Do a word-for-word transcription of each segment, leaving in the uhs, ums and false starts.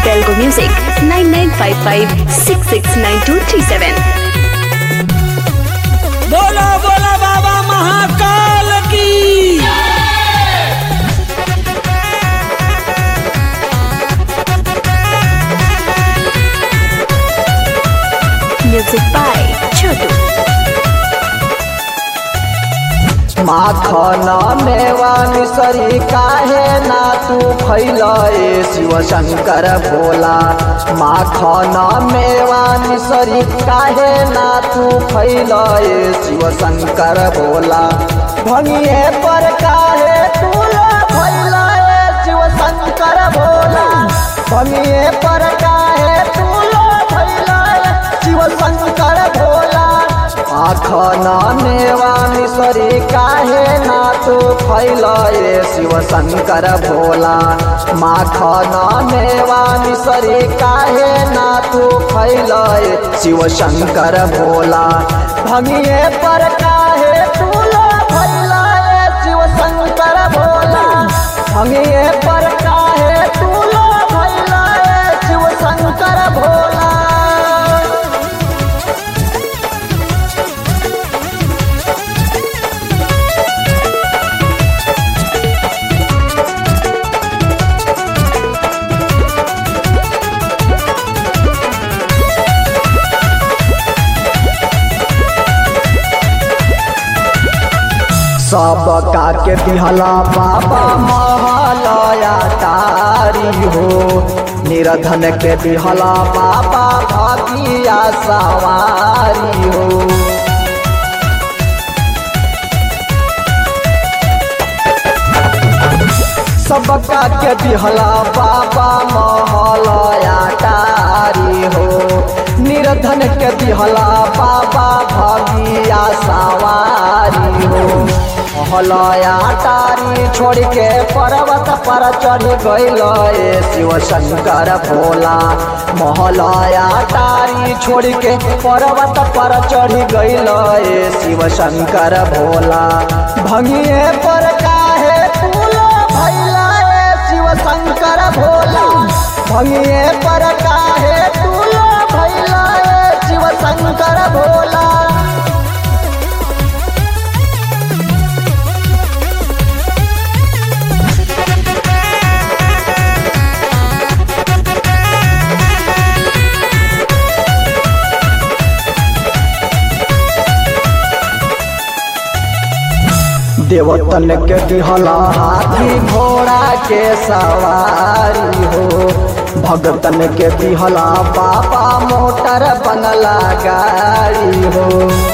Telugu Music nine nine five five six six nine two three seven. बोला बोला बाबा महाकाल की। Music by Chotu. माखन मेवा मिसरी काहे ना तू फैलए शिव शंकर भोला। माखन मेवा मिसरी काहे ना तू फैलए शिव शंकर भोला। भंगिए पर काहे तू फैलए शिव शंकर भोला। भंगिए पर काहे तू फैलए शिव शंकर भोला। माखन मेवा मिसरी काहे ना तू फैलए शिव शंकर भोला। माखन मेवा मिसरी काहे ना तू फैलए शिव शंकर भोला। भंगिए पर काहे तू फैलए शिव शंकर भोला। भंगिए पर काहे तू फैलए शिव शंकर भोला। सब का के दिहला बाबा महलया तारी हो। निरधन के दिहला बाबा भागिया सवारी हो। सब का के दिहला बाबा महलया तारी हो। निरधन के दिहला बाबा भागिया सवारी हो। महलया तारी छोड़ के पर्वत पर चढ़ गइल शिव शंकर भोला। महलया तारी छोड़ के पर्वत पर चढ़ गइल शिव शंकर भोला। भंगिए पर काहे तू फैलए शिव शंकर भोला। भंगिए पर काहे तू फैलए शिव शंकर भोला। देवतन के दिहला हाथी घोड़ा के सवारी हो। भगतन के दिहला बाबा मोटर बंगला गाड़ी हो।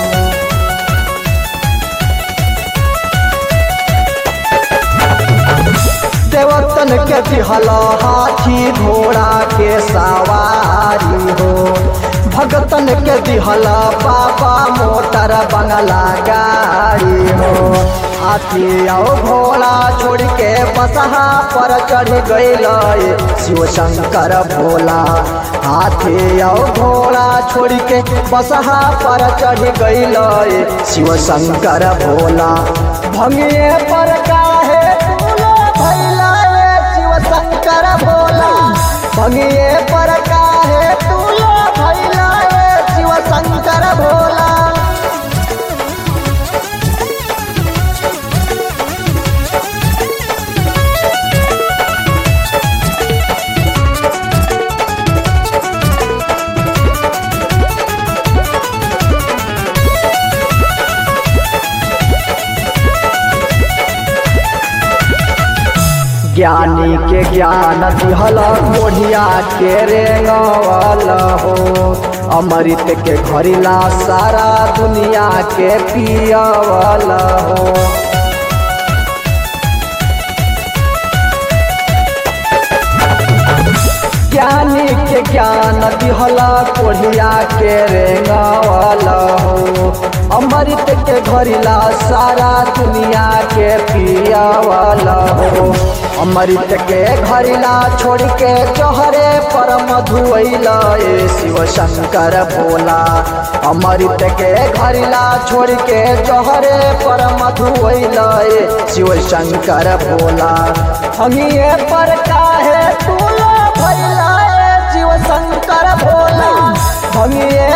देवतन के दिहला हाथी घोड़ा के सवारी हो। भगतन के दिहला बाबा मोटर बंगला गाड़ी हो। हाथी आओ घोड़ा छोड़ के बसहा पर चढ़ गइल शिव शंकर भोला। हाथी आओ घोड़ा छोड़ के बसहा पर चढ़ गइल शिव शंकर भोला। भंगिए पर काहे तू फैलए शिव शंकर भोला। भंगिए पर काहे तू फैलए शिव शंकर भोला। ज्ञानी के ज्ञान दिहला कोढ़िया के रेंगवल हो। अमृत के घरिला सारा दुनिया के पियवल हो। ज्ञानी के ज्ञान दिहला कोढ़िया के रेंगवल हो। अमृत के घरिला सारा दुनिया के पियवल हो। अमृत के घरिला छोड़ के चोहरे पर मधुइल शिव शंकर भोला। अमृत के घरिला छोड़ के चोहरे पर मधुइल शिव शंकर भोला। हमिए पर काहे तू फैलाए भंगिए